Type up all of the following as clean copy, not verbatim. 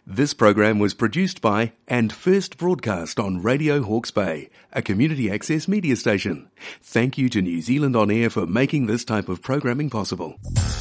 This program was produced by and first broadcast on Radio Hawke's Bay, a community access media station. Thank you to New Zealand On Air for making this type of programming possible.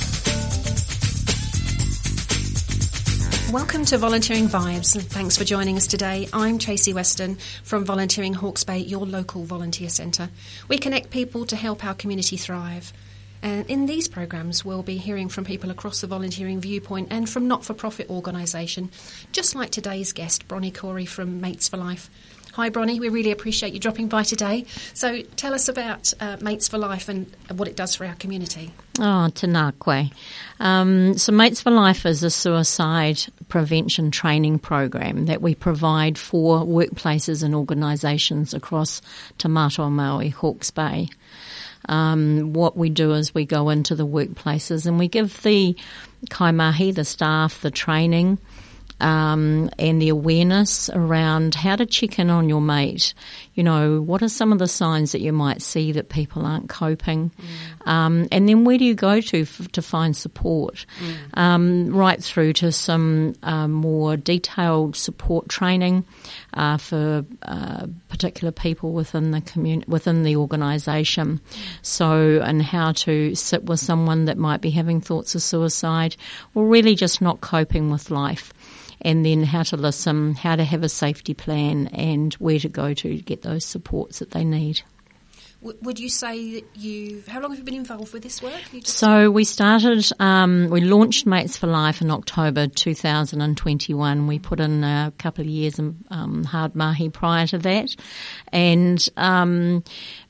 Welcome to Volunteering Vibes, and thanks for joining us today. I'm Tracy Weston from Volunteering Hawke's Bay, your local volunteer centre. We connect people to help our community thrive. And in these programmes, we'll be hearing from people across the volunteering viewpoint and from not-for-profit organisation, just like today's guest, Bronnie Corey from Mates for Life. Hi, Bronnie. We really appreciate you dropping by today. So tell us about Mates for Life and what it does for our community. Oh, tēnā koe. So Mates for Life is a suicide prevention training program that we provide for workplaces and organisations across Te Mātua Maui, Hawke's Bay. What we do is we go into the workplaces and we give the kaimahi, the staff, the training and the awareness around how to check in on your mate. You know, what are some of the signs that you might see that people aren't coping? And then where do you go to find support? Right through to some more detailed support training for particular people within the within the organisation. So, and how to sit with someone that might be having thoughts of suicide or really just not coping with life. And then how to listen, how to have a safety plan, and where to go to get those supports that they need. Would you say that how long have you been involved with this work? So we started, we launched Mates for Life in October 2021. We put in a couple of years in hard mahi prior to that. And,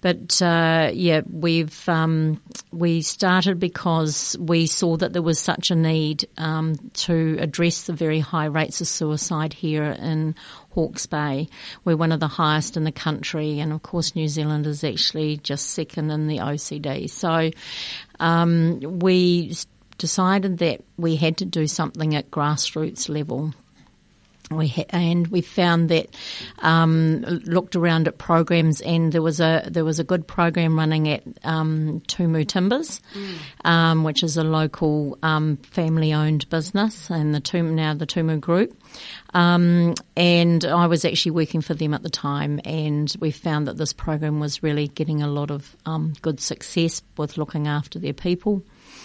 we started because we saw that there was such a need to address the very high rates of suicide here in Hawke's Bay. We're one of the highest in the country, and of course New Zealand is actually just second in the OECD. So we decided that we had to do something at grassroots level. We found that looked around at programs, and there was a good program running at Tumu Timbers, which is a local family-owned business, and the Tumu Group. And I was actually working for them at the time, and we found that this program was really getting a lot of good success with looking after their people.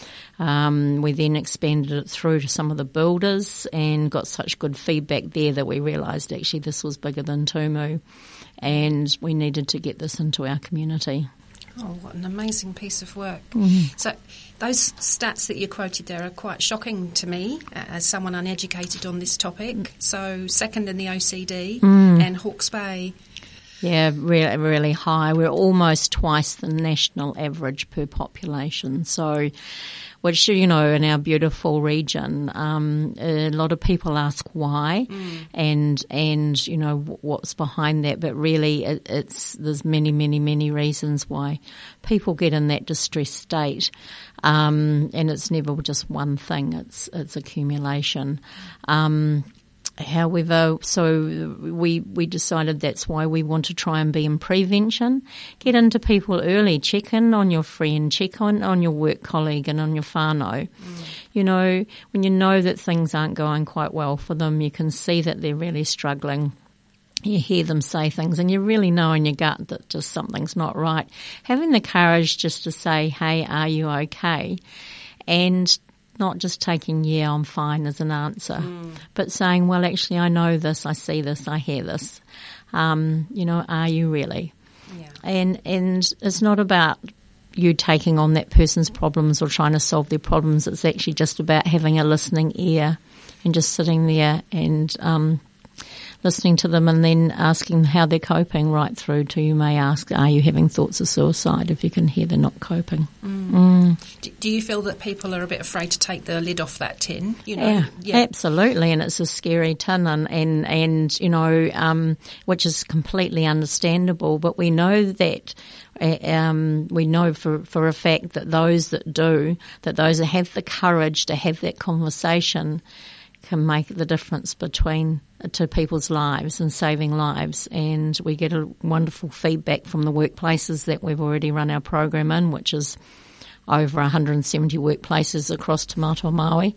We then expanded it through to some of the builders and got such good feedback there that we realised actually this was bigger than Tumu, and we needed to get this into our community. Oh, what an amazing piece of work. Mm-hmm. So those stats that you quoted there are quite shocking to me as someone uneducated on this topic. So second in the OCD and Hawke's Bay. Yeah, really, really high. We're almost twice the national average per population. So, which, you know, in our beautiful region, a lot of people ask why and you know, what's behind that. But really, there's many reasons why people get in that distressed state. And it's never just one thing. It's accumulation. However, so we decided that's why we want to try and be in prevention. Get into people early, check in on your friend, check on your work colleague and on your whānau. You know, when you know that things aren't going quite well for them, you can see that they're really struggling. You hear them say things and you really know in your gut that just something's not right. Having the courage just to say, hey, are you okay? And not just taking, yeah, I'm fine as an answer, but saying, well, actually, I know this, I see this, I hear this. You know, are you really? Yeah. And it's not about you taking on that person's problems or trying to solve their problems. It's actually just about having a listening ear and just sitting there and listening to them and then asking how they're coping, right through to you may ask, are you having thoughts of suicide, if you can hear they're not coping. Do you feel that people are a bit afraid to take the lid off that tin? You know? Yeah, absolutely, and it's a scary tin and you know, which is completely understandable, but we know that we know for a fact that those that have the courage to have that conversation can make the difference to people's lives and saving lives. And we get a wonderful feedback from the workplaces that we've already run our program in, which is over 170 workplaces across Te Mata Maui.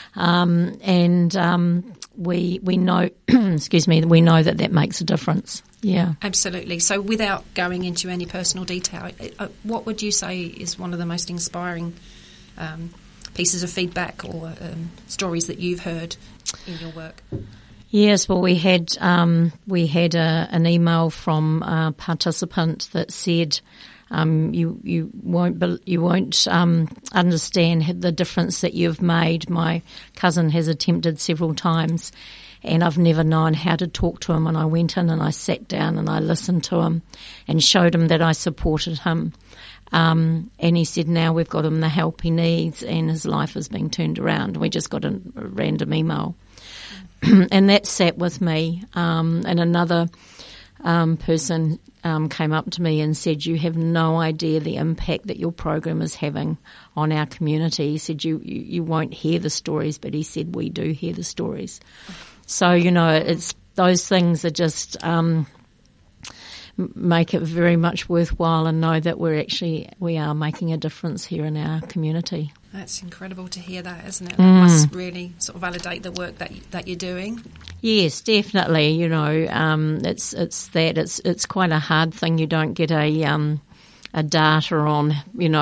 We know, excuse me, we know that makes a difference. Yeah. Absolutely. So without going into any personal detail, what would you say is one of the most inspiring pieces of feedback or stories that you've heard in your work? Yes, well, we had an email from a participant that said, you won't understand the difference that you've made. My cousin has attempted several times, and I've never known how to talk to him. And I went in and I sat down and I listened to him and showed him that I supported him. And he said, now we've got him the help he needs, and his life is being turned around. We just got a random email. And that sat with me. And another person came up to me and said, you have no idea the impact that your program is having on our community. He said, you won't hear the stories, but he said, we do hear the stories. So, it's those things that just make it very much worthwhile, and know that we are making a difference here in our community. That's incredible to hear that, isn't it? That must really sort of validate the work that you're doing. Yes, definitely. It's quite a hard thing. You don't get a data on,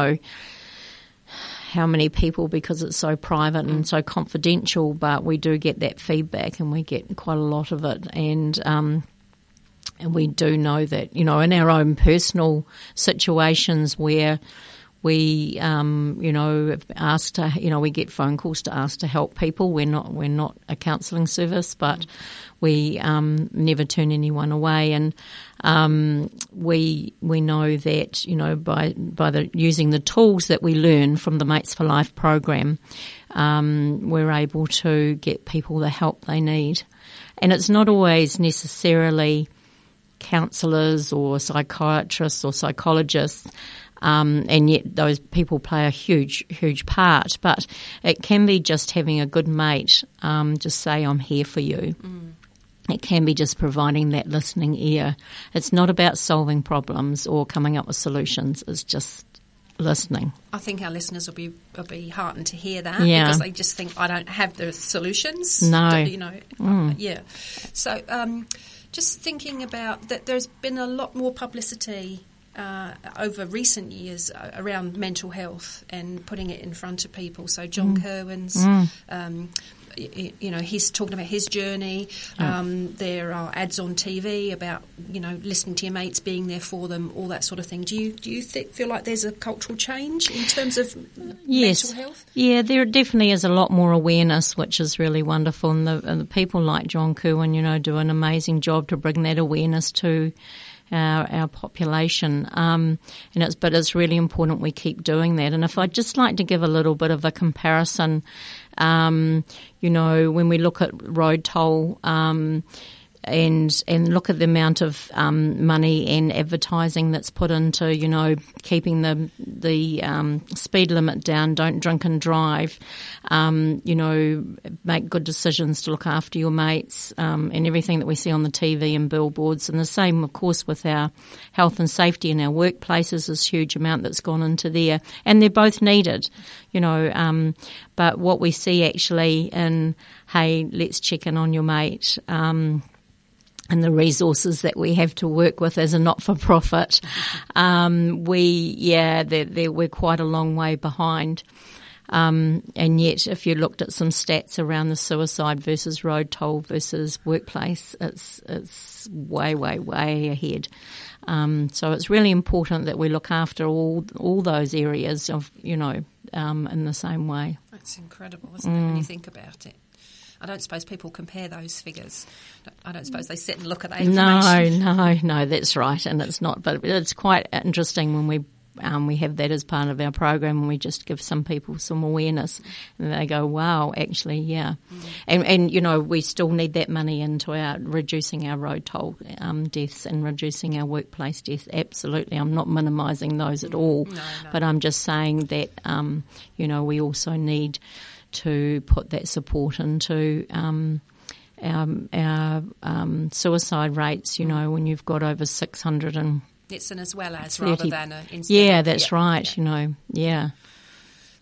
how many people, because it's so private and so confidential, but we do get that feedback, and we get quite a lot of it. And we do know that, in our own personal situations where we, asked to, we get phone calls to ask to help people. We're not a counselling service, but we never turn anyone away. And we know that, by using the tools that we learn from the Mates for Life program, we're able to get people the help they need. And it's not always necessarily counsellors or psychiatrists or psychologists, and yet those people play a huge, huge part. But it can be just having a good mate, just say, I'm here for you. It can be just providing that listening ear. It's not about solving problems or coming up with solutions. It's just listening. I think our listeners will be heartened to hear that, because they just think, I don't have the solutions. No. Yeah. So just thinking about that, there's been a lot more publicity over recent years around mental health and putting it in front of people. So John Kerwin's, he's talking about his journey. There are ads on TV about, listening to your mates, being there for them, all that sort of thing. Do you feel like there's a cultural change in terms of mental health? Yeah, there definitely is a lot more awareness, which is really wonderful. And the people like John Kerwin, do an amazing job to bring that awareness to our population, but it's really important we keep doing that. And if I'd just like to give a little bit of a comparison, when we look at road toll, and look at the amount of money and advertising that's put into, keeping the speed limit down, don't drink and drive, make good decisions to look after your mates, and everything that we see on the TV and billboards. And the same, of course, with our health and safety in our workplaces, this huge amount that's gone into there. And they're both needed, but what we see actually in, hey, let's check in on your mate, and the resources that we have to work with as a not-for-profit, we're quite a long way behind. And yet, if you looked at some stats around the suicide versus road toll versus workplace, it's way, way, way ahead. So it's really important that we look after all those areas of, in the same way. That's incredible, isn't it, when you think about it? I don't suppose people compare those figures. I don't suppose they sit and look at that information. No, that's right. And it's not, but it's quite interesting when we have that as part of our program, and we just give some people some awareness, and they go, wow, actually, yeah. And we still need that money into reducing our road toll deaths and reducing our workplace deaths. Absolutely. I'm not minimising those at all. No. But I'm just saying that, we also need to put that support into our suicide rates, when you've got over 600 and... It's an as well as rather than an instead. Yeah, that's right, yeah.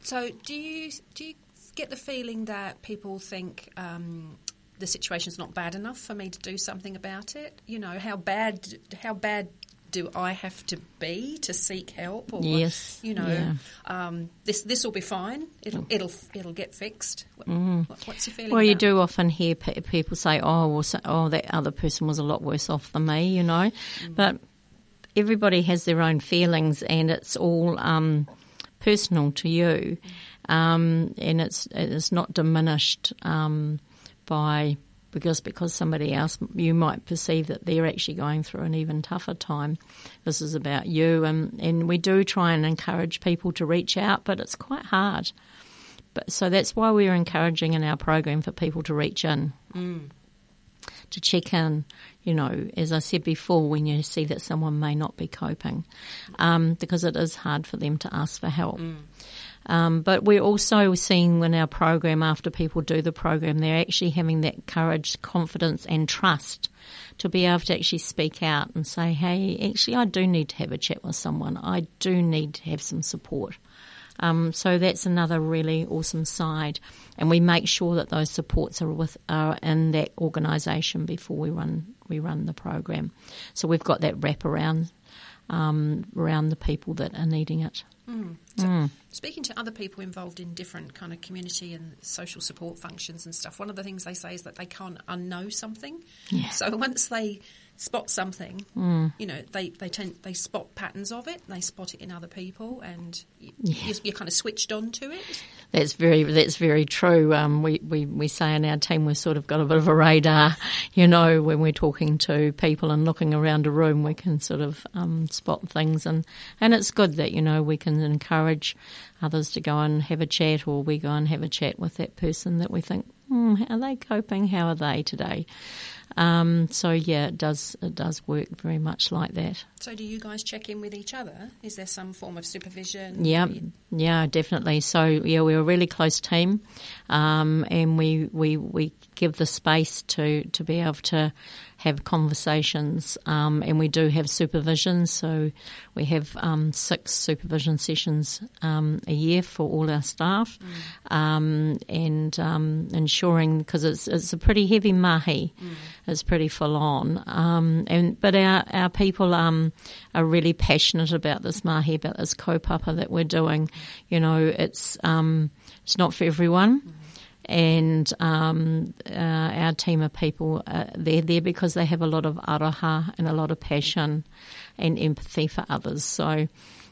So do you get the feeling that people think the situation's not bad enough for me to do something about it? You know, how bad do I have to be to seek help? Or, yes. You know, this will be fine. It'll get fixed. What's your feeling? Well, you do often hear people say, that other person was a lot worse off than me, you know. But everybody has their own feelings, and it's all personal to you, and it's not diminished because somebody else, you might perceive that they're actually going through an even tougher time. This is about you, and we do try and encourage people to reach out, but it's quite hard. So that's why we're encouraging in our program for people to reach in, to check in, you know, as I said before, when you see that someone may not be coping, because it is hard for them to ask for help. But we're also seeing in our program, after people do the program, they're actually having that courage, confidence and trust to be able to actually speak out and say, hey, actually I do need to have a chat with someone. I do need to have some support. So that's another really awesome side. And we make sure that those supports are in that organisation before we run the program. So we've got that wrap around the people that are needing it. So speaking to other people involved in different kind of community and social support functions and stuff, one of the things they say is that they can't unknow something. Yeah. So once they spot something, you know, they spot patterns of it, they spot it in other people, and you're kind of switched on to it. That's very true. We say in our team we've sort of got a bit of a radar, you know, when we're talking to people and looking around a room, we can sort of spot things, and it's good that, you know, we can encourage others to go and have a chat, or we go and have a chat with that person that we think, are they coping? How are they today? So yeah, it does work very much like that. So do you guys check in with each other? Is there some form of supervision? Yeah, definitely. So yeah, we're a really close team, and we give the space to be able to have conversations, and we do have supervision. So we have 6 supervision sessions a year for all our staff, and ensuring, because it's a pretty heavy mahi, it's pretty full on, but our people are really passionate about this mahi, about this kaupapa that we're doing. You know, it's not for everyone. And our team of people, they're there because they have a lot of aroha and a lot of passion and empathy for others. So,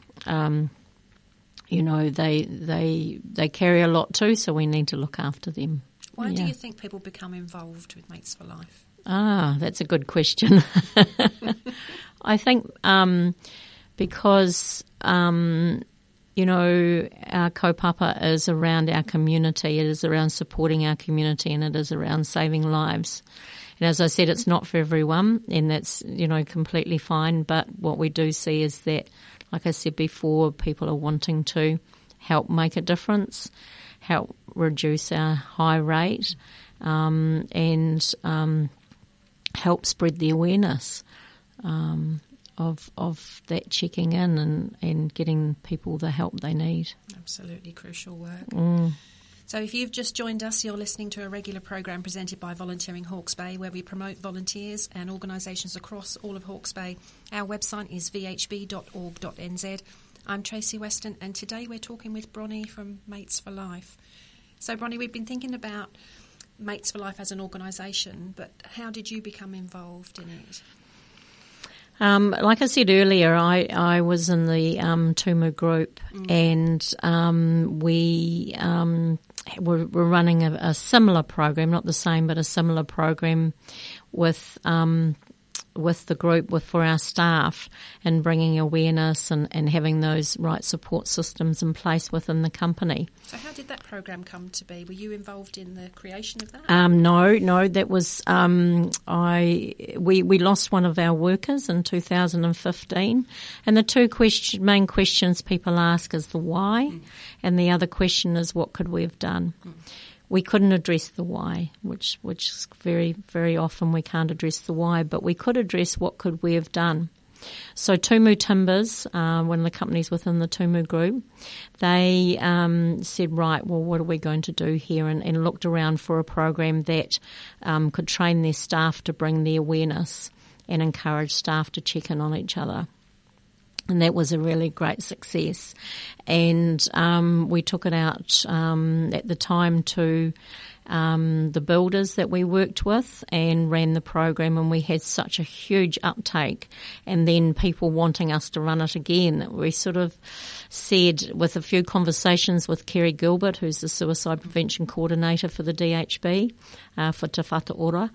you know, they carry a lot too, so we need to look after them. Why do you think people become involved with Mates for Life? That's a good question. I think because you know, our kaupapa is around our community. It is around supporting our community, and it is around saving lives. And as I said, it's not for everyone, and that's, you know, completely fine. But what we do see is that, like I said before, people are wanting to help make a difference, help reduce our high rate, and help spread the awareness of that checking in and getting people the help they need. Absolutely crucial work. So if you've just joined us, you're listening to a regular program presented by Volunteering Hawke's Bay, where we promote volunteers and organisations across all of Hawke's Bay. Our website is vhb.org.nz. I'm Tracy Weston, and today we're talking with Bronnie from Mates for Life. So Bronnie, we've been thinking about Mates for Life as an organisation, but how did you become involved in it? Like I said earlier, I was in the Tumu group, and we were running a similar program, not the same, but a similar program with the group for our staff, and bringing awareness and having those right support systems in place within the company. So how did that program come to be? Were you involved in the creation of that? No, that was we lost one of our workers in 2015, and the two main questions people ask is the why, and the other question is what could we have done. We couldn't address the why, which is very, very often we can't address the why, but we could address what could we have done. So Tumu Timbers, one of the companies within the Tumu Group, they said, right, well, what are we going to do here? And looked around for a program that could train their staff to bring the awareness and encourage staff to check in on each other. And that was a really great success. And we took it out at the time to the builders that we worked with and ran the program, and we had such a huge uptake, and then people wanting us to run it again. We sort of said, with a few conversations with Kerry Gilbert, who's the Suicide Prevention Coordinator for the DHB, for Te Whatu Ora,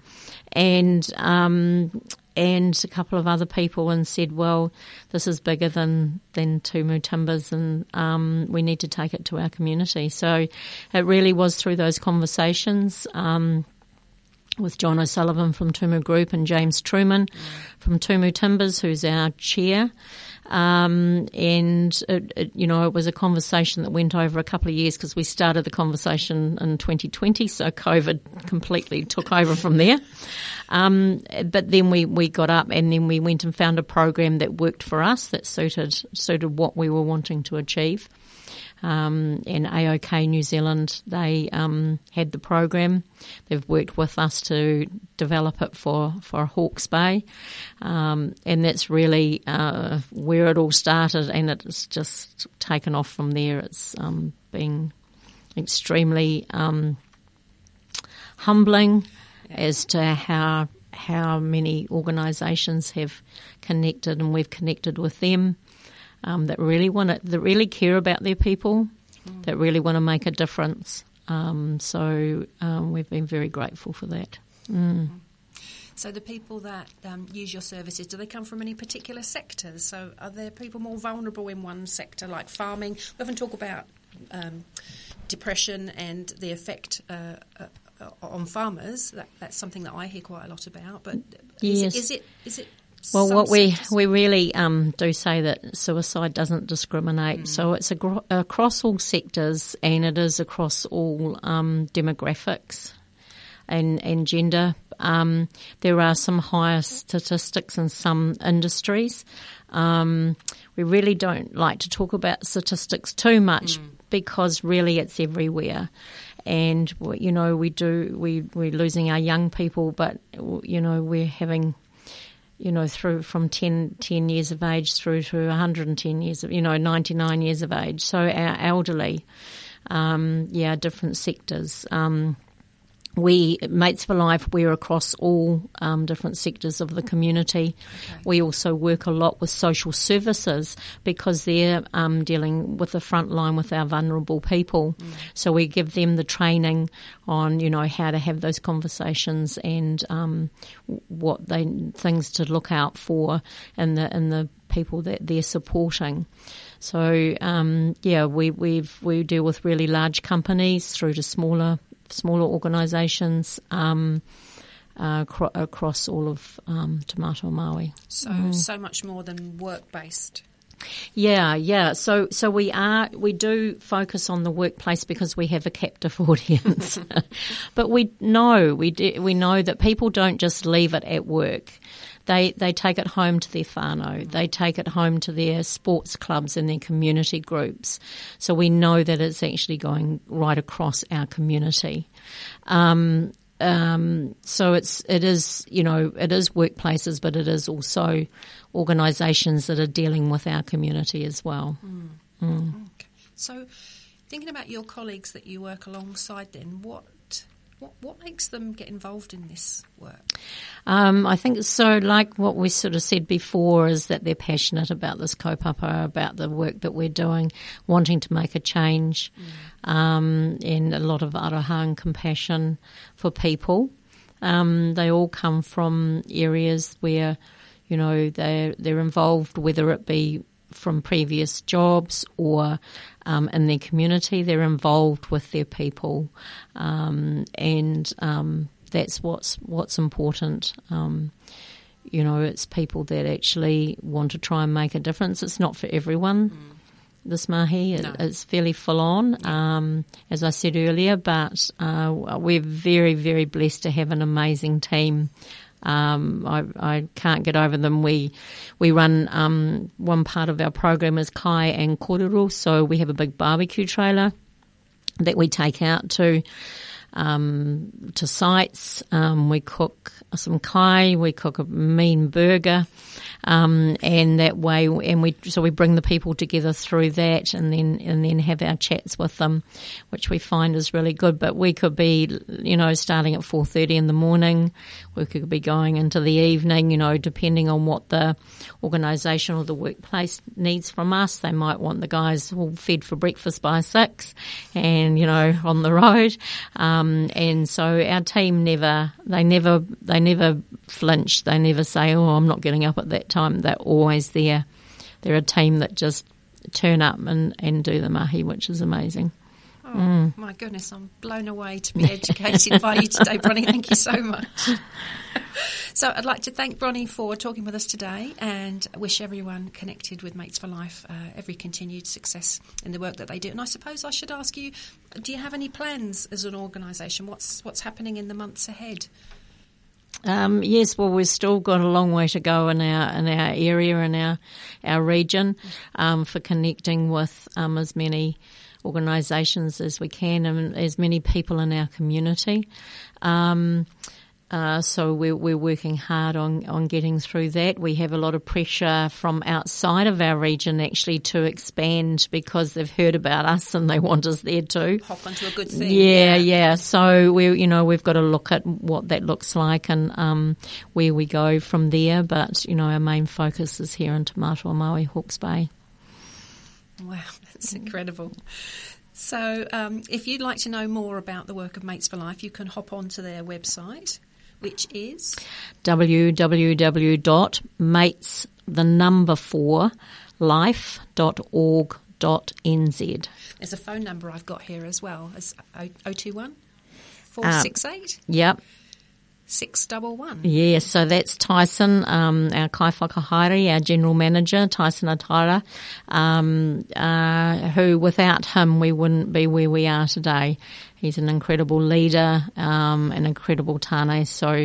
and a couple of other people, and said, well, this is bigger than Tumu Timbers, and we need to take it to our community. So it really was through those conversations with John O'Sullivan from Tumu Group and James Truman from Tumu Timbers, who's our chair. And it was a conversation that went over a couple of years, because we started the conversation in 2020, so COVID completely took over from there. But then we got up, and then we went and found a program that worked for us, that suited what we were wanting to achieve. And AOK New Zealand, they had the program. They've worked with us to develop it for Hawke's Bay, and that's really where it all started, and it's just taken off from there. It's been extremely humbling as to how many organisations have connected, and we've connected with them. That really care about their people, that really want to make a difference. So we've been very grateful for that. So the people that use your services, do they come from any particular sectors? So are there people more vulnerable in one sector, like farming? We often talk about depression and the effect on farmers. That's something that I hear quite a lot about. But yes. Is it well, what we really do say that suicide doesn't discriminate. So it's across all sectors, and it is across all demographics and gender. There are some higher statistics in some industries. We really don't like to talk about statistics too much, because really it's everywhere. And we're losing our young people, but we're having through from 10 years of age through to 110 years of, 99 years of age. So our elderly, different sectors. Mates for Life, we're across all different sectors of the community. Okay. We also work a lot with social services, because they're dealing with the front line with our vulnerable people. So we give them the training on, how to have those conversations, and things to look out for in the people that they're supporting. So we deal with really large companies through to smaller organisations across all of Te Mātua Māui. So much more than work-based. Yeah. So we do focus on the workplace, because we have a captive audience. But we know that people don't just leave it at work. They take it home to their whānau. They take it home to their sports clubs and their community groups. So we know that it's actually going right across our community. So it is workplaces, but it is also organisations that are dealing with our community as well. Okay. So thinking about your colleagues that you work alongside, then what makes them get involved in this work? I think so, like what we sort of said before, is that they're passionate about this kaupapa, about the work that we're doing, wanting to make a change, and a lot of aroha and compassion for people. They all come from areas where, they're involved, whether it be from previous jobs or in their community. They're involved with their people, and that's what's important. It's people that actually want to try and make a difference. It's not for everyone. This mahi, it's fairly full on, as I said earlier, but we're very, very blessed to have an amazing team I can't get over them. We run one part of our program is kai and korero, so we have a big barbecue trailer that we take out to sites. We cook some kai, we cook a mean burger, and that way, we bring the people together through that, and then have our chats with them, which we find is really good. But we could be, starting at 4:30 in the morning. We could be going into the evening, depending on what the organisation or the workplace needs from us. They might want the guys all fed for breakfast by 6 and, on the road. And so our team never flinch. They never say, "Oh, I'm not getting up at that time." They're always there. They're a team that just turn up and do the mahi, which is amazing. Oh, my goodness, I'm blown away to be educated by you today, Bronnie. Thank you so much. So I'd like to thank Bronnie for talking with us today and wish everyone connected with Mates for Life every continued success in the work that they do. And I suppose I should ask you, do you have any plans as an organisation? What's happening in the months ahead? Yes, well, we've still got a long way to go in our area and our region for connecting with as many organisations as we can and as many people in our community. So we're working hard on getting through that. We have a lot of pressure from outside of our region actually to expand because they've heard about us and they want us there too. Hop onto a good thing. Yeah. So we've got to look at what that looks like and where we go from there. But our main focus is here in Te Matua Maui, Hawke's Bay. Wow, that's incredible. So if you'd like to know more about the work of Mates for Life, you can hop onto their website, which is www.mates4life.org.nz. There's a phone number I've got here as well. It's 021 468. Yep. 611. Yes, so that's Tyson, our kai whakahaere, our general manager, Tyson Atara, who without him we wouldn't be where we are today. He's an incredible leader, an incredible tāne. So,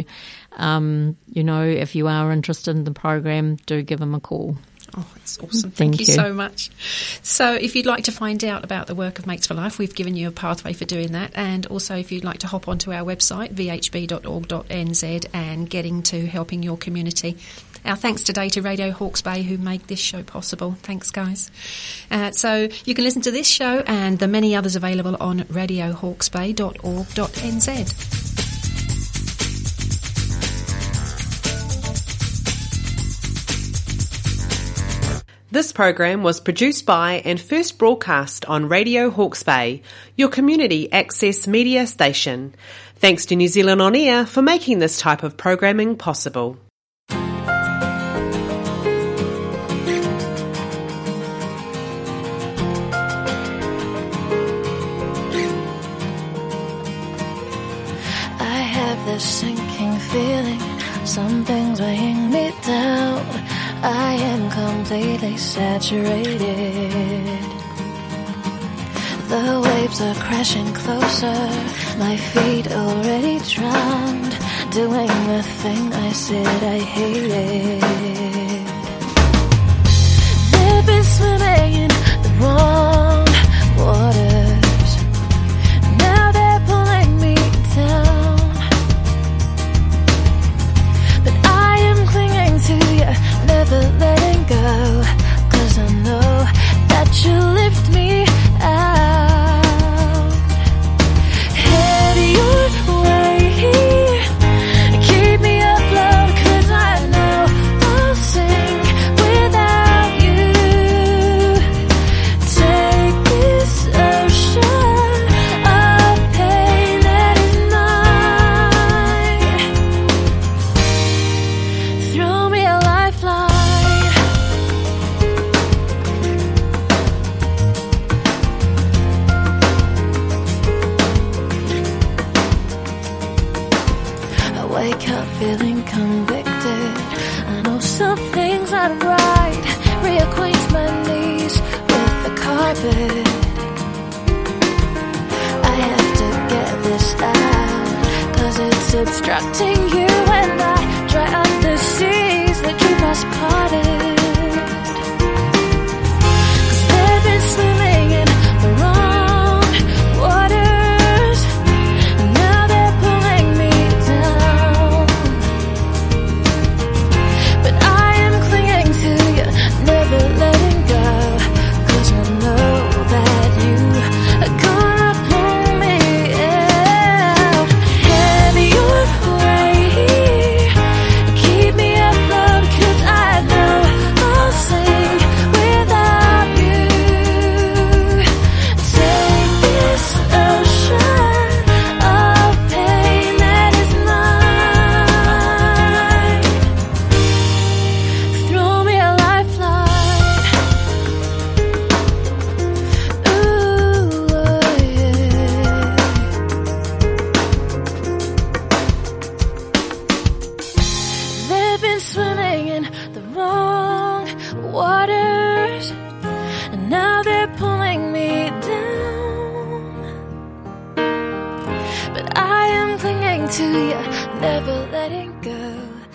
if you are interested in the program, do give him a call. Oh, that's awesome. Thank you so much. So if you'd like to find out about the work of Mates for Life, we've given you a pathway for doing that. And also if you'd like to hop onto our website, vhb.org.nz, and getting to helping your community. Our thanks today to Radio Hawke's Bay, who make this show possible. Thanks, guys. So you can listen to this show and the many others available on radiohawkesbay.org.nz. This program was produced by and first broadcast on Radio Hawke's Bay, your community access media station. Thanks to New Zealand On Air for making this type of programming possible. I have this sinking feeling, something's weighing me down. I am completely saturated. The waves are crashing closer, my feet already drowned, doing the thing I said I hated. They've been swimming in the wrong waters, now they're pulling me down, but I am clinging to you, never letting go, 'cause I know that you lift me out. Head your way, keep me afloat, 'cause I know I'll sink without you. Take this ocean of pain that is mine, throw me a lifeline. Wake up feeling convicted, I know something's not right, reacquaint my knees with the carpet. I have to get this out, 'cause it's obstructing you, and I been swimming in the wrong waters, and now they're pulling me down. But I am clinging to you, never letting go.